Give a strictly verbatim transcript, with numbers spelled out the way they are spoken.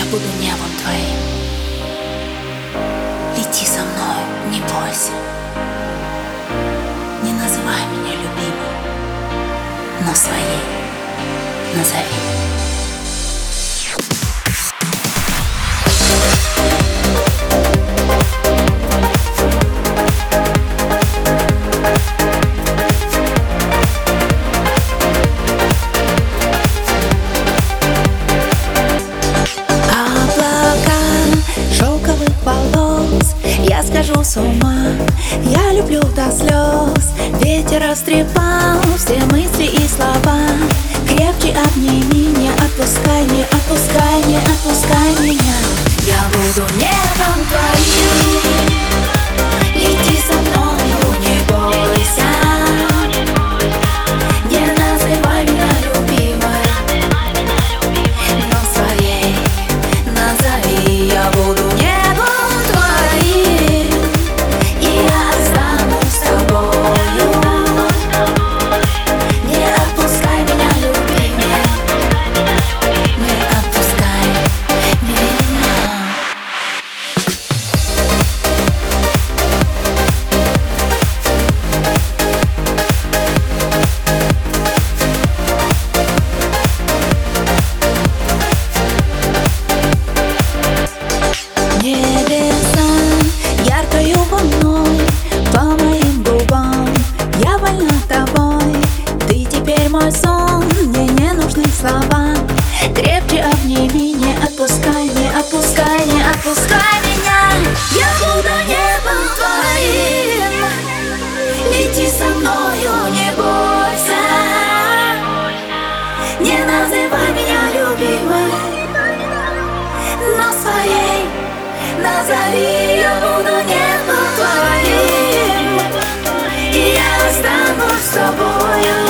буду небом твоим. Лети со мной, не бойся. Не называй меня любимой, но своей назови. Я схожу с ума, я люблю до слез. Ветер растрепал все мысли и слова. Крепче обними, не отпускай, не отпускай, не отпускай меня. Я буду небом твоим. Лети со мною, не бойся. Не называй меня любимой, но своей назови. Я буду небом твоим. Мой сон, мне не нужны слова. Крепче обними, не отпускай, не отпускай, не отпускай меня. Я буду небом твоим. Лети со мною, не бойся. Не называй меня любимой, но своей назови. Я буду небом твоим, и я останусь с тобою.